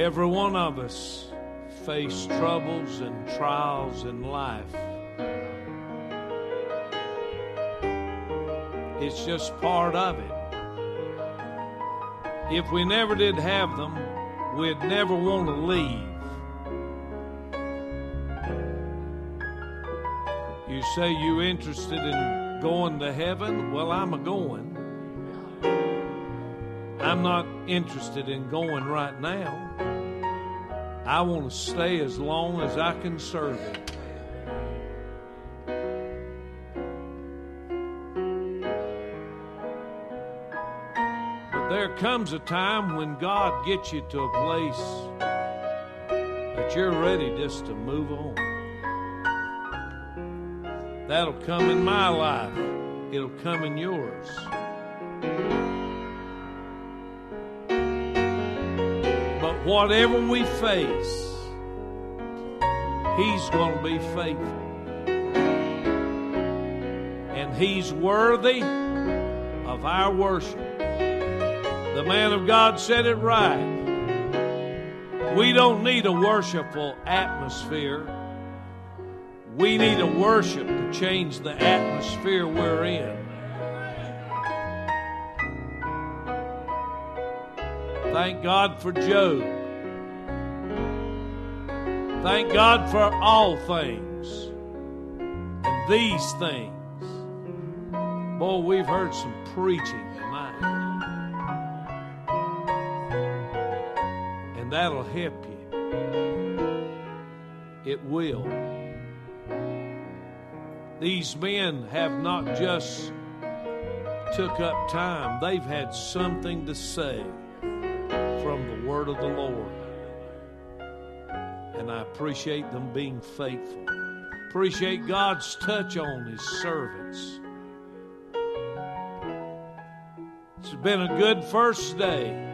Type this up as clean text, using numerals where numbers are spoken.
Every one of us face troubles and trials in life. It's just part of it. If we never did have them, we'd never want to leave. You say you interested in going to heaven? Well, I'm a-going. I'm not interested in going right now. I want to stay as long as I can serve Him. But there comes a time when God gets you to a place that you're ready just to move on. That'll come in my life. It'll come in yours. But whatever we face, He's going to be faithful. And He's worthy of our worship. The man of God said it right. We don't need a worshipful atmosphere. We need a worship to change the atmosphere we're in. Thank God for Job. Thank God for all things. And these things. Boy, we've heard some preaching tonight. And that'll help you. It will. These men have not just took up time. They've had something to say from the word of the Lord. And I appreciate them being faithful. Appreciate God's touch on His servants. It's been a good first day.